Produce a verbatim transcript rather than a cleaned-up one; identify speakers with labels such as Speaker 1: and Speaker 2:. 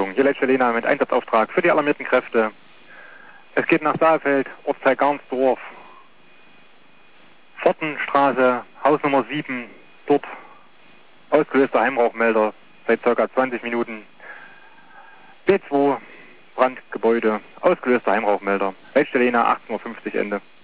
Speaker 1: Achtung, hier Leitstelle Lena mit Einsatzauftrag für die alarmierten Kräfte. Es geht nach Saalfeld, Ortsteil Garnsdorf, Pfortenstraße, Hausnummer sieben, dort ausgelöster Heimrauchmelder seit ca. zwanzig Minuten. B zwei, Brandgebäude, ausgelöster Heimrauchmelder. Leitstelle Lena, achtzehn Uhr fünfzig Ende.